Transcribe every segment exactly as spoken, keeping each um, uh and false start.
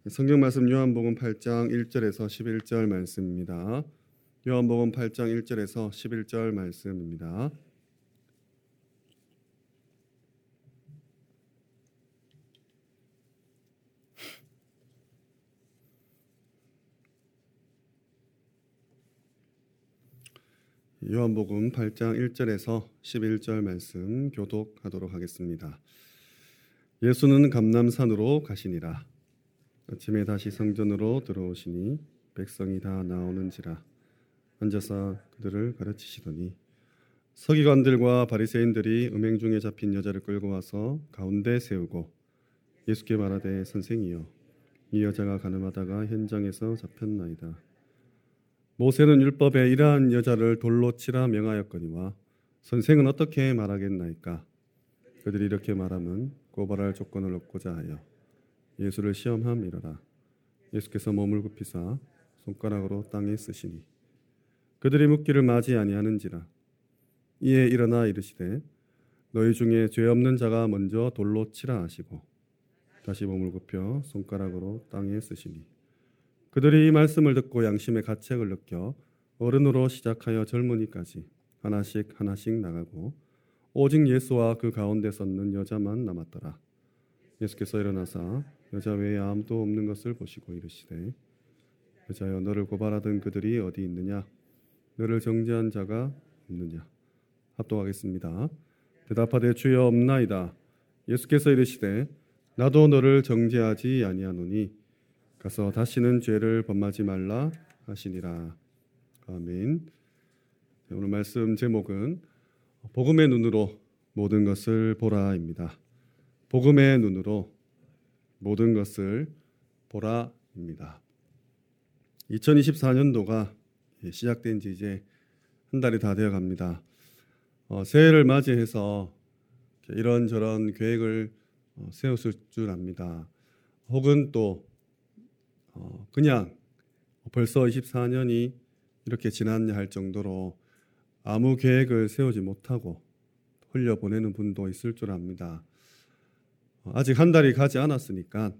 성경 말씀 요한복음 팔 장 일 절에서 십일 절 말씀입니다. 요한복음 팔 장 일 절에서 십일 절 말씀입니다. 요한복음 팔 장 일 절에서 십일 절 말씀 교독하도록 하겠습니다. 예수는 감람산으로 가시니라. 아침에 다시 성전으로 들어오시니 백성이 다 나오는지라 앉아서 그들을 가르치시더니 서기관들과 바리새인들이 음행 중에 잡힌 여자를 끌고 와서 가운데 세우고 예수께 말하되 선생이여 이 여자가 가늠하다가 현장에서 잡혔나이다. 모세는 율법에 이러한 여자를 돌로 치라 명하였거니와 선생은 어떻게 말하겠나이까? 그들이 이렇게 말하면 고발할 조건을 얻고자 하여 예수를 시험함이러라. 예수께서 몸을 굽히사 손가락으로 땅에 쓰시니 그들이 묻기를 맞이 아니하는지라. 이에 일어나 이르시되 너희 중에 죄 없는 자가 먼저 돌로 치라 하시고 다시 몸을 굽혀 손가락으로 땅에 쓰시니 그들이 이 말씀을 듣고 양심의 가책을 느껴 어른으로 시작하여 젊은이까지 하나씩 하나씩 나가고 오직 예수와 그 가운데 섰는 여자만 남았더라. 예수께서 일어나사 여자 외에 아무도 없는 것을 보시고 이르시되 여자여 너를 고발하던 그들이 어디 있느냐? 너를 정죄한 자가 없느냐? 합독하겠습니다. 대답하되 주여 없나이다. 예수께서 이르시되 나도 너를 정죄하지 아니하노니 가서 다시는 죄를 범하지 말라 하시니라. 아멘. 오늘 말씀 제목은 복음의 눈으로 모든 것을 보라입니다. 복음의 눈으로 모든 것을 보라입니다. 이천이십사 년도가 시작된 지 이제 한 달이 다 되어 갑니다. 어, 새해를 맞이해서 이런저런 계획을 어, 세웠을 줄 압니다. 혹은 또 어, 그냥 벌써 이십사 년이 이렇게 지났냐 할 정도로 아무 계획을 세우지 못하고 흘려보내는 분도 있을 줄 압니다. 아직 한 달이 가지 않았으니까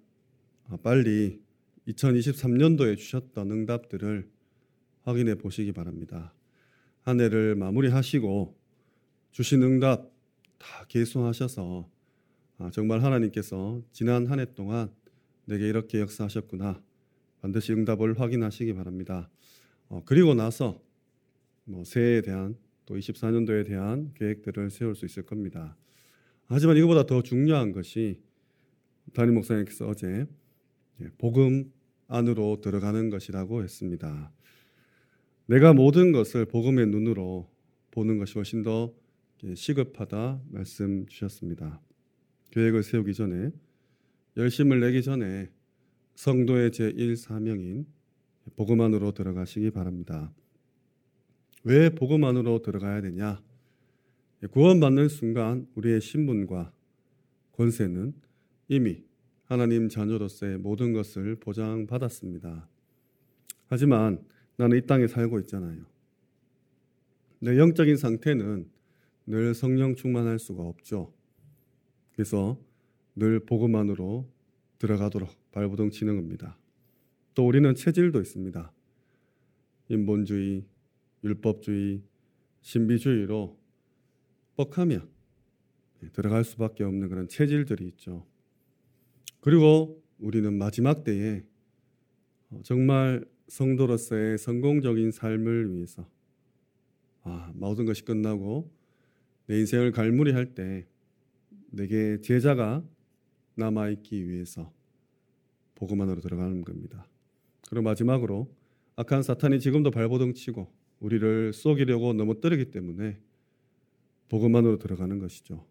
빨리 이천이십삼 년도에 주셨던 응답들을 확인해 보시기 바랍니다. 한 해를 마무리하시고 주신 응답 다 계수하셔서 정말 하나님께서 지난 한 해 동안 내게 이렇게 역사하셨구나 반드시 응답을 확인하시기 바랍니다. 그리고 나서 뭐 새해에 대한 또 이십사 년도에 대한 계획들을 세울 수 있을 겁니다. 하지만 이거보다 더 중요한 것이 담임 목사님께서 어제 복음 안으로 들어가는 것이라고 했습니다. 내가 모든 것을 복음의 눈으로 보는 것이 훨씬 더 시급하다 말씀 주셨습니다. 계획을 세우기 전에 열심을 내기 전에 성도의 제일 사명인 복음 안으로 들어가시기 바랍니다. 왜 복음 안으로 들어가야 되냐? 구원받는 순간 우리의 신분과 권세는 이미 하나님 자녀로서의 모든 것을 보장받았습니다. 하지만 나는 이 땅에 살고 있잖아요. 내 영적인 상태는 늘 성령 충만할 수가 없죠. 그래서 늘 복음 안으로 들어가도록 발버둥 치는 겁니다. 또 우리는 체질도 있습니다. 인본주의, 율법주의, 신비주의로 뻑하면 들어갈 수밖에 없는 그런 체질들이 있죠. 그리고 우리는 마지막 때에 정말 성도로서의 성공적인 삶을 위해서 아, 모든 것이 끝나고 내 인생을 갈무리할 때 내게 제자가 남아있기 위해서 복음 안으로 들어가는 겁니다. 그리고 마지막으로 악한 사탄이 지금도 발버둥 치고 우리를 속이려고 넘어뜨리기 때문에 복음 안으로 들어가는 것이죠.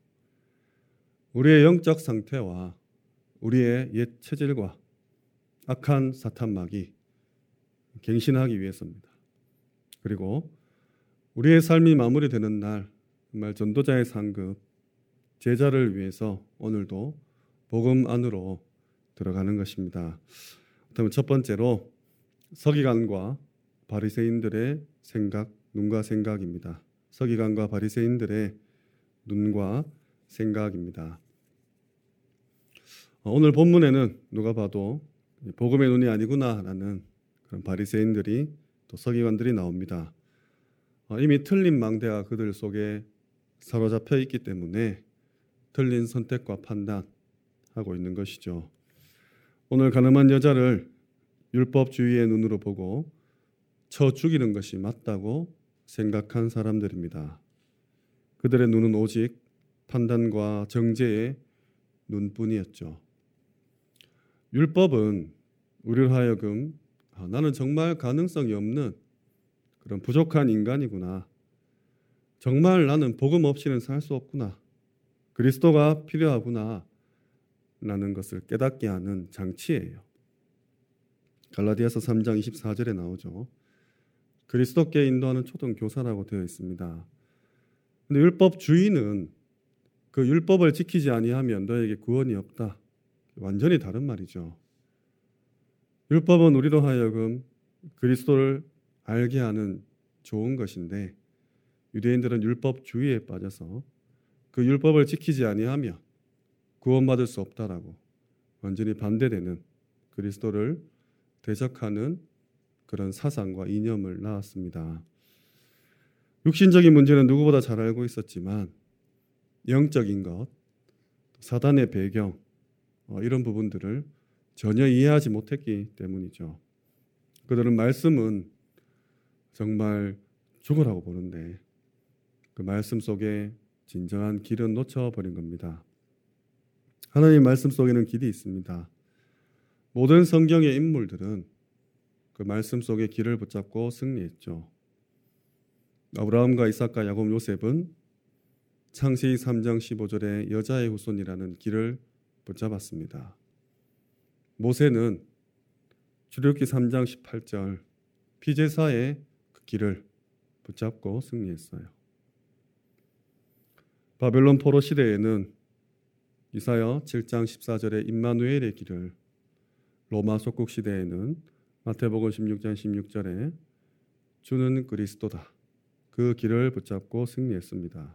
우리의 영적 상태와 우리의 옛 체질과 악한 사탄막이 갱신하기 위해서입니다. 그리고 우리의 삶이 마무리되는 날 정말 전도자의 상급 제자를 위해서 오늘도 복음 안으로 들어가는 것입니다. 그렇다면 첫 번째로 서기관과 바리새인들의 생각, 눈과 생각입니다. 서기관과 바리새인들의 눈과 생각입니다. 오늘 본문에는 누가 봐도 복음의 눈이 아니구나라는 그런 바리새인들이 또 서기관들이 나옵니다. 이미 틀린 망대가 그들 속에 사로잡혀 있기 때문에 틀린 선택과 판단하고 있는 것이죠. 오늘 가늠한 여자를 율법주의의 눈으로 보고 쳐 죽이는 것이 맞다고 생각한 사람들입니다. 그들의 눈은 오직 판단과 정죄의 눈뿐이었죠. 율법은 우리를 하여금 아, 나는 정말 가능성이 없는 그런 부족한 인간이구나. 정말 나는 복음 없이는 살 수 없구나. 그리스도가 필요하구나. 라는 것을 깨닫게 하는 장치예요. 갈라디아서 삼 장 이십사 절에 나오죠. 그리스도께 인도하는 초등 교사라고 되어 있습니다. 근데 율법주의는 그 율법을 지키지 아니하면 너에게 구원이 없다. 완전히 다른 말이죠. 율법은 우리로 하여금 그리스도를 알게 하는 좋은 것인데 유대인들은 율법주의에 빠져서 그 율법을 지키지 아니하면 구원받을 수 없다라고 완전히 반대되는 그리스도를 대적하는 그런 사상과 이념을 낳았습니다. 육신적인 문제는 누구보다 잘 알고 있었지만 영적인 것, 사단의 배경 이런 부분들을 전혀 이해하지 못했기 때문이죠. 그들은 말씀은 정말 죽으라고 보는데 그 말씀 속에 진정한 길은 놓쳐버린 겁니다. 하나님 말씀 속에는 길이 있습니다. 모든 성경의 인물들은 그 말씀 속의 길을 붙잡고 승리했죠. 아브라함과 이삭과 야곱, 요셉은 창세기 삼 장 십오 절에 여자의 후손이라는 길을 붙잡았습니다. 모세는 출애굽기 삼 장 십팔 절 피제사의 그 길을 붙잡고 승리했어요. 바벨론 포로 시대에는 이사야 칠 장 십사 절에 임마누엘의 길을, 로마 속국 시대에는 마태복음 십육 장 십육 절에 주는 그리스도다. 그 길을 붙잡고 승리했습니다.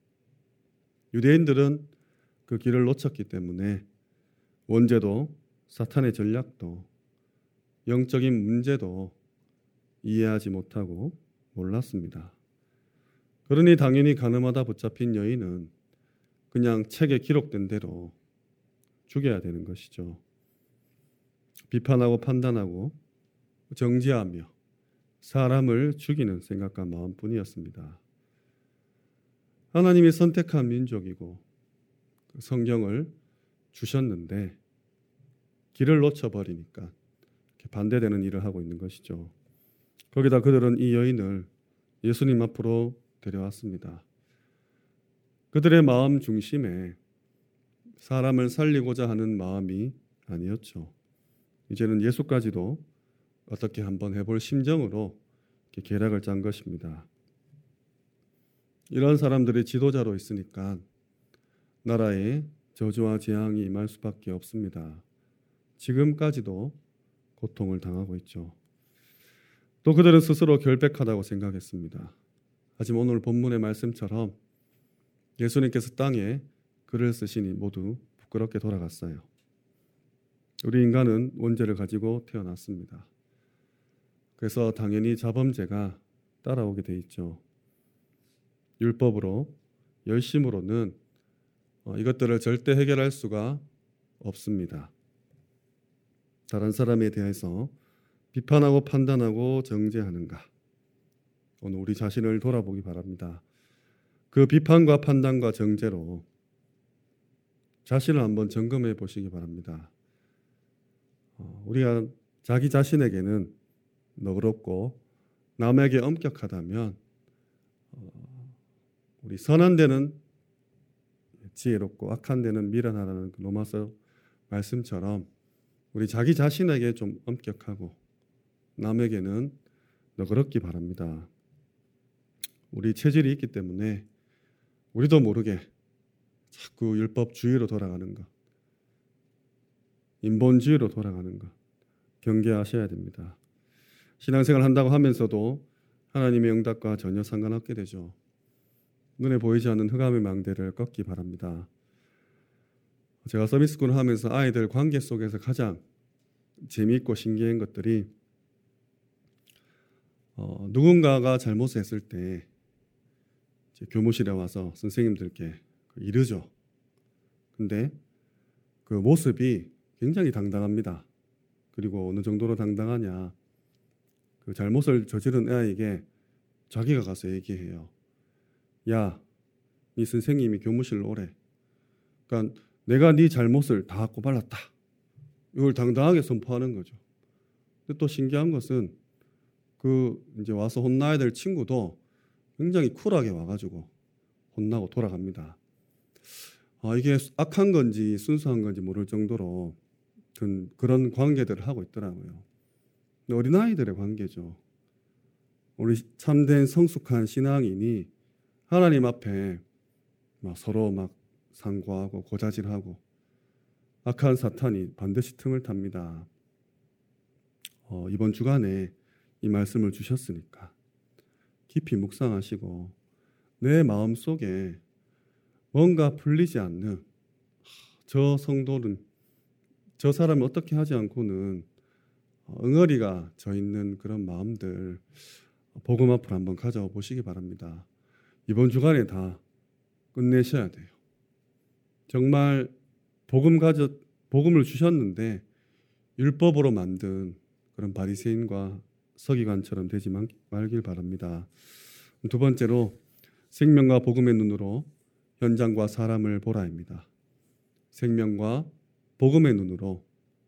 유대인들은 그 길을 놓쳤기 때문에 원죄도 사탄의 전략도 영적인 문제도 이해하지 못하고 몰랐습니다. 그러니 당연히 가늠하다 붙잡힌 여인은 그냥 책에 기록된 대로 죽여야 되는 것이죠. 비판하고 판단하고 정죄하며 사람을 죽이는 생각과 마음뿐이었습니다. 하나님이 선택한 민족이고 성경을 주셨는데 길을 놓쳐버리니까 반대되는 일을 하고 있는 것이죠. 거기다 그들은 이 여인을 예수님 앞으로 데려왔습니다. 그들의 마음 중심에 사람을 살리고자 하는 마음이 아니었죠. 이제는 예수까지도 어떻게 한번 해볼 심정으로 계략을 짠 것입니다. 이런 사람들이 지도자로 있으니까 나라에 저주와 재앙이 임할 수밖에 없습니다. 지금까지도 고통을 당하고 있죠. 또 그들은 스스로 결백하다고 생각했습니다. 하지만 오늘 본문의 말씀처럼 예수님께서 땅에 글을 쓰시니 모두 부끄럽게 돌아갔어요. 우리 인간은 원죄를 가지고 태어났습니다. 그래서 당연히 자범죄가 따라오게 돼 있죠. 율법으로, 열심으로는 이것들을 절대 해결할 수가 없습니다. 다른 사람에 대해서 비판하고 판단하고 정죄하는가? 오늘 우리 자신을 돌아보기 바랍니다. 그 비판과 판단과 정죄로 자신을 한번 점검해 보시기 바랍니다. 우리가 자기 자신에게는 너그럽고 남에게 엄격하다면 우리 선한 데는 지혜롭고 악한 데는 미련하라는 로마서 말씀처럼 우리 자기 자신에게 좀 엄격하고 남에게는 너그럽기 바랍니다. 우리 체질이 있기 때문에 우리도 모르게 자꾸 율법주의로 돌아가는 것, 인본주의로 돌아가는 것 경계하셔야 됩니다. 신앙생활 한다고 하면서도 하나님의 응답과 전혀 상관없게 되죠. 눈에 보이지 않는 흑암의 망대를 꺾기 바랍니다. 제가 서비스꾼을 하면서 아이들 관계 속에서 가장 재미있고 신기한 것들이 어, 누군가가 잘못을 했을 때 이제 교무실에 와서 선생님들께 이르죠. 근데 그 모습이 굉장히 당당합니다. 그리고 어느 정도로 당당하냐, 그 잘못을 저지른 애에게 자기가 가서 얘기해요. 야, 네 선생님이 교무실로 오래. 그러니까 내가 네 잘못을 다 꼬발랐다. 이걸 당당하게 선포하는 거죠. 근데 또 신기한 것은 그 이제 와서 혼나야 될 친구도 굉장히 쿨하게 와가지고 혼나고 돌아갑니다. 아, 이게 악한 건지 순수한 건지 모를 정도로 그런 관계들을 하고 있더라고요. 어린아이들의 관계죠. 우리 참된 성숙한 신앙인이 하나님 앞에 막 서로 막 상고하고 고자질하고 악한 사탄이 반드시 틈을 탑니다. 어, 이번 주간에 이 말씀을 주셨으니까 깊이 묵상하시고 내 마음속에 뭔가 풀리지 않는 저 성도는 저 사람을 어떻게 하지 않고는 응어리가 져 있는 그런 마음들 복음 앞으로 한번 가져와 보시기 바랍니다. 이번 주간에 다 끝내셔야 돼요. 정말 복음 가져 복음을 주셨는데 율법으로 만든 그런 바리새인과 서기관처럼 되지 말길 바랍니다. 두 번째로 생명과 복음의 눈으로 현장과 사람을 보라입니다. 생명과 복음의 눈으로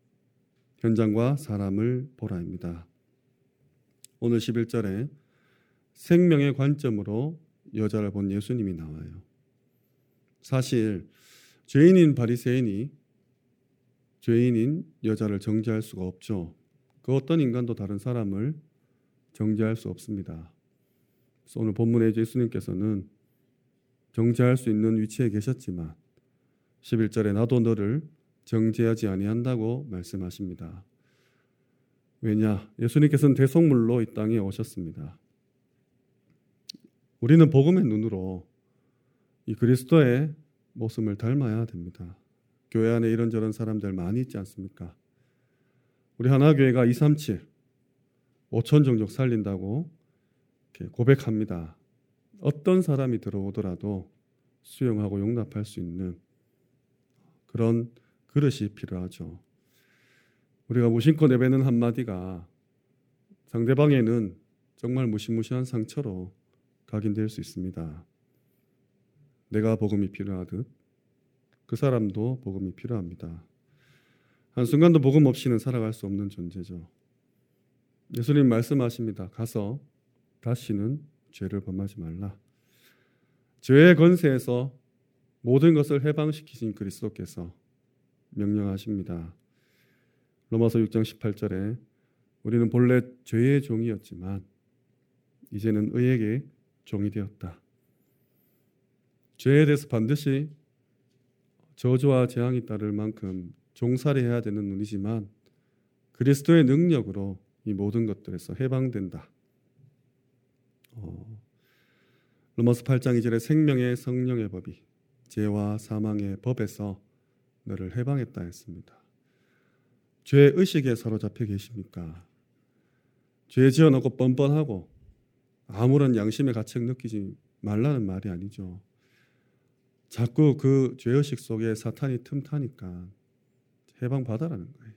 현장과 사람을 보라입니다. 오늘 십일 절에 생명의 관점으로 여자를 본 예수님이 나와요. 사실 죄인인 바리새인이 죄인인 여자를 정죄할 수가 없죠. 그 어떤 인간도 다른 사람을 정죄할 수 없습니다. 그래서 오늘 본문에 예수님께서는 정죄할 수 있는 위치에 계셨지만 십일 절에 나도 너를 정죄하지 아니한다고 말씀하십니다. 왜냐? 예수님께서는 대속물로 이 땅에 오셨습니다. 우리는 복음의 눈으로 이 그리스도의 모습을 닮아야 됩니다. 교회 안에 이런저런 사람들 많이 있지 않습니까? 우리 하나교회가 이삼칠 오천 종족 살린다고 이렇게 고백합니다. 어떤 사람이 들어오더라도 수용하고 용납할 수 있는 그런 그릇이 필요하죠. 우리가 무심코 내뱉는 한마디가 상대방에는 정말 무시무시한 상처로 각인될 수 있습니다. 내가 복음이 필요하듯 그 사람도 복음이 필요합니다. 한순간도 복음 없이는 살아갈 수 없는 존재죠. 예수님 말씀하십니다. 가서 다시는 죄를 범하지 말라. 죄의 권세에서 모든 것을 해방시키신 그리스도께서 명령하십니다. 로마서 육 장 십팔 절에 우리는 본래 죄의 종이었지만 이제는 의에게 종이 되었다. 죄에 대해서 반드시 저주와 재앙이 따를 만큼 종살이해야 되는 눈이지만 그리스도의 능력으로 이 모든 것들에서 해방된다. 어, 로마서 팔 장 이 절에 생명의 성령의 법이 죄와 사망의 법에서 너를 해방했다 했습니다. 죄 의식에 사로잡혀 계십니까? 죄 지어놓고 뻔뻔하고 아무런 양심의 가책 느끼지 말라는 말이 아니죠. 자꾸 그 죄의식 속에 사탄이 틈타니까 해방받아라는 거예요.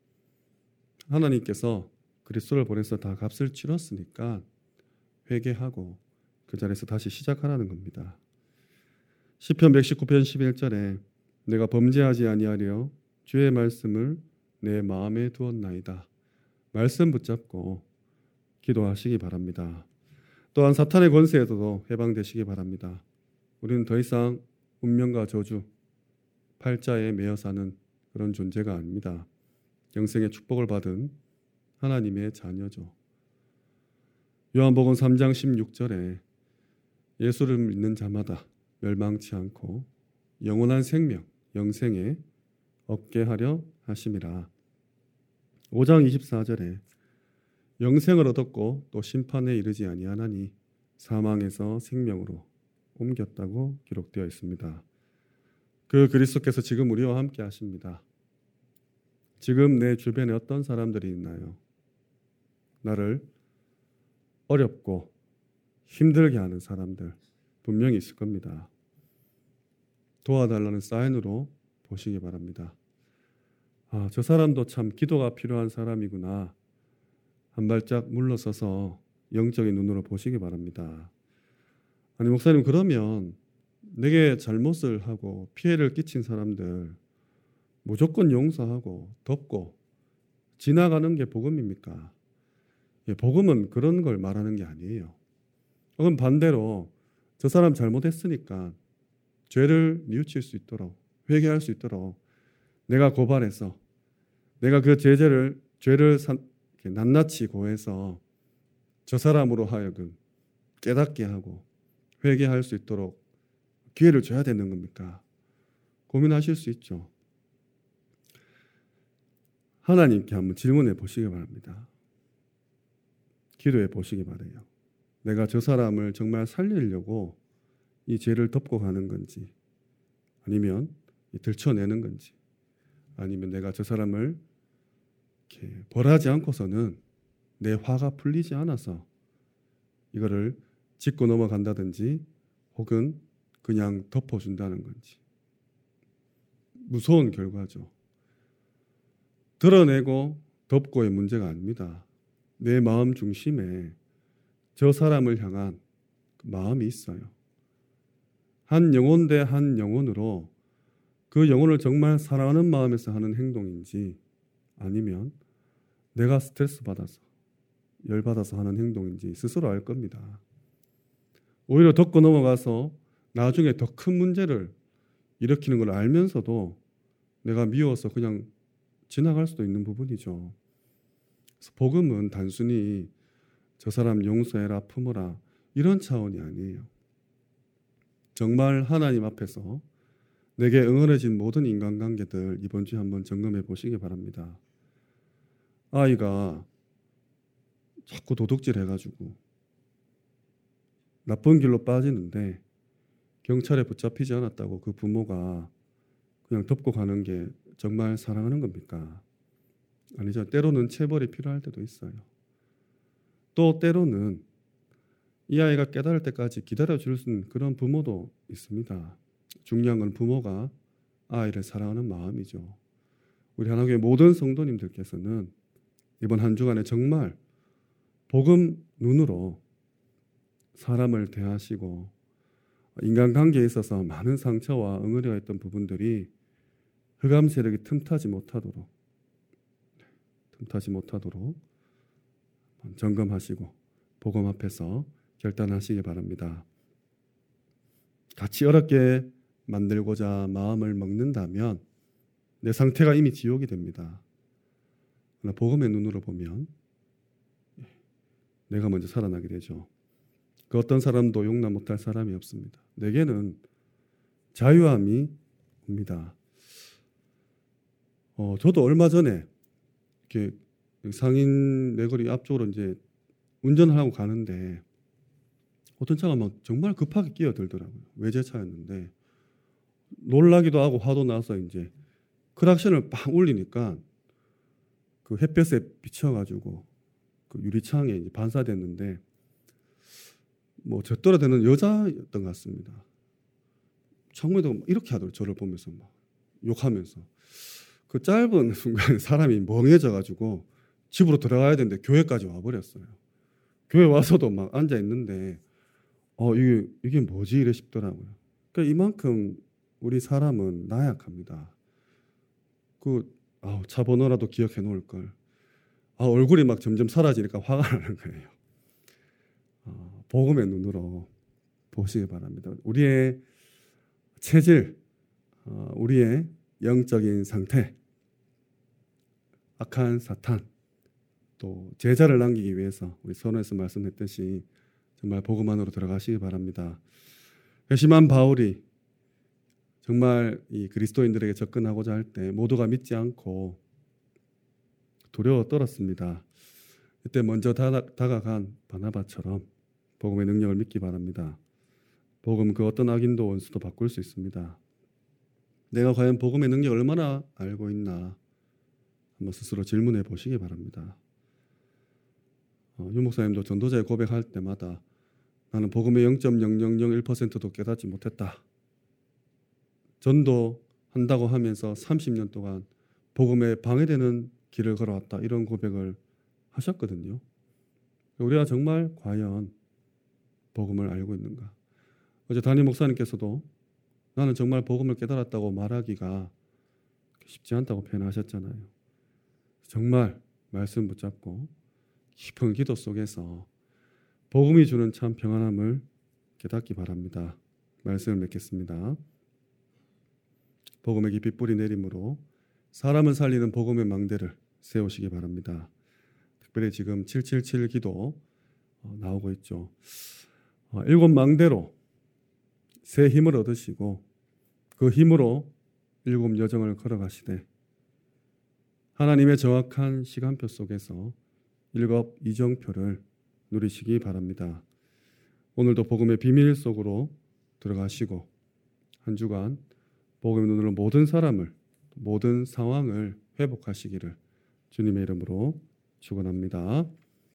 하나님께서 그리스도를 보내서 다 값을 치렀으니까 회개하고 그 자리에서 다시 시작하라는 겁니다. 시편 백십구 편 십일 절에 내가 범죄하지 아니하려 주의 말씀을 내 마음에 두었나이다. 말씀 붙잡고 기도하시기 바랍니다. 또한 사탄의 권세에서도 해방되시기 바랍니다. 우리는 더 이상 운명과 저주, 팔자에 매여 사는 그런 존재가 아닙니다. 영생의 축복을 받은 하나님의 자녀죠. 요한복음 삼 장 십육 절에 예수를 믿는 자마다 멸망치 않고 영원한 생명, 영생에 얻게 하려 하심이라. 오 장 이십사 절에 영생을 얻었고 또 심판에 이르지 아니하나니 사망에서 생명으로 옮겼다고 기록되어 있습니다. 그 그리스도께서 지금 우리와 함께 하십니다. 지금 내 주변에 어떤 사람들이 있나요? 나를 어렵고 힘들게 하는 사람들 분명히 있을 겁니다. 도와달라는 사인으로 보시기 바랍니다. 아, 저 사람도 참 기도가 필요한 사람이구나. 한 발짝 물러서서 영적인 눈으로 보시기 바랍니다. 아니 목사님, 그러면 내게 잘못을 하고 피해를 끼친 사람들 무조건 용서하고 덮고 지나가는 게 복음입니까? 예, 복음은 그런 걸 말하는 게 아니에요. 그럼 반대로 저 사람 잘못했으니까 죄를 뉘우칠 수 있도록, 회개할 수 있도록 내가 고발해서 내가 그 죄를 죄를 산, 낱낱이 고해서 저 사람으로 하여금 깨닫게 하고 회개할 수 있도록 기회를 줘야 되는 겁니까? 고민하실 수 있죠. 하나님께 한번 질문해 보시기 바랍니다. 기도해 보시기 바라요. 내가 저 사람을 정말 살리려고 이 죄를 덮고 가는 건지, 아니면 들춰내는 건지, 아니면 내가 저 사람을 이렇게 벌하지 않고서는 내 화가 풀리지 않아서 이거를 짚고 넘어간다든지 혹은 그냥 덮어준다는 건지. 무서운 결과죠. 드러내고 덮고의 문제가 아닙니다. 내 마음 중심에 저 사람을 향한 마음이 있어요. 한 영혼 대 한 영혼으로 그 영혼을 정말 사랑하는 마음에서 하는 행동인지, 아니면 내가 스트레스 받아서 열받아서 하는 행동인지 스스로 알 겁니다. 오히려 덮고 넘어가서 나중에 더 큰 문제를 일으키는 걸 알면서도 내가 미워서 그냥 지나갈 수도 있는 부분이죠. 그래서 복음은 단순히 저 사람 용서해라, 품어라 이런 차원이 아니에요. 정말 하나님 앞에서 내게 응어해진 모든 인간관계들 이번 주에 한번 점검해 보시기 바랍니다. 아이가 자꾸 도둑질 해가지고 나쁜 길로 빠지는데 경찰에 붙잡히지 않았다고 그 부모가 그냥 덮고 가는 게 정말 사랑하는 겁니까? 아니죠. 때로는 체벌이 필요할 때도 있어요. 또 때로는 이 아이가 깨달을 때까지 기다려줄 수 있는 그런 부모도 있습니다. 중요한 건 부모가 아이를 사랑하는 마음이죠. 우리 하나교회 모든 성도님들께서는 이번 한 주간에 정말 복음 눈으로 사람을 대하시고 인간관계에 있어서 많은 상처와 응어리가 있던 부분들이 흑암 세력이 틈타지 못하도록 틈타지 못하도록 점검하시고 복음 앞에서 결단하시기 바랍니다. 같이 어렵게 만들고자 마음을 먹는다면 내 상태가 이미 지옥이 됩니다. 그러나 복음의 눈으로 보면 내가 먼저 살아나게 되죠. 그 어떤 사람도 용납 못할 사람이 없습니다. 내게는 자유함이 옵니다. 어, 저도 얼마 전에 이렇게 상인 내거리 앞쪽으로 이제 운전을 하고 가는데 어떤 차가 막 정말 급하게 끼어들더라고요. 외제차였는데 놀라기도 하고 화도 나서 이제 크락션을 빵 울리니까 그 햇볕에 비쳐가지고 그 유리창에 이제 반사됐는데 뭐 저 떨어대는 여자였던 것 같습니다. 창문에도 이렇게 하더라고요. 저를 보면서 막 욕하면서. 그 짧은 순간에 사람이 멍해져가지고 집으로 들어가야 되는데 교회까지 와버렸어요. 교회 와서도 막 앉아 있는데 어 이게 이게 뭐지 이래 싶더라고요. 그러니까 이만큼 우리 사람은 나약합니다. 그 아, 차 번호라도 기억해 놓을 걸. 아, 얼굴이 막 점점 사라지니까 화가 나는 거예요. 어, 복음의 눈으로 보시기 바랍니다. 우리의 체질, 어, 우리의 영적인 상태, 악한 사탄, 또 제자를 남기기 위해서 우리 선언에서 말씀했듯이 정말 복음 안으로 들어가시기 바랍니다. 회심한 바울이 정말 이 그리스도인들에게 접근하고자 할 때 모두가 믿지 않고 두려워 떨었습니다. 이때 먼저 다가간 바나바처럼 복음의 능력을 믿기 바랍니다. 복음 그 어떤 악인도 원수도 바꿀 수 있습니다. 내가 과연 복음의 능력을 얼마나 알고 있나 한번 스스로 질문해 보시기 바랍니다. 어, 유 목사님도 전도자의 고백할 때마다 나는 복음의 영 점 영영영일 퍼센트도 깨닫지 못했다. 전도한다고 하면서 삼십 년 동안 복음에 방해되는 길을 걸어왔다. 이런 고백을 하셨거든요. 우리가 정말 과연 복음을 알고 있는가? 어제 담임 목사님께서도 나는 정말 복음을 깨달았다고 말하기가 쉽지 않다고 표현하셨잖아요. 정말 말씀 붙잡고 깊은 기도 속에서 복음이 주는 참 평안함을 깨닫기 바랍니다. 말씀을 맺겠습니다. 복음의 깊이 뿌리 내림으로 사람을 살리는 복음의 망대를 세우시기 바랍니다. 특별히 지금 칠칠칠 기도 나오고 있죠. 일곱 망대로 새 힘을 얻으시고 그 힘으로 일곱 여정을 걸어가시되 하나님의 정확한 시간표 속에서 일곱 이정표를 누리시기 바랍니다. 오늘도 복음의 비밀 속으로 들어가시고 한 주간 복음의 눈으로 모든 사람을 모든 상황을 회복하시기를 주님의 이름으로 축원합니다.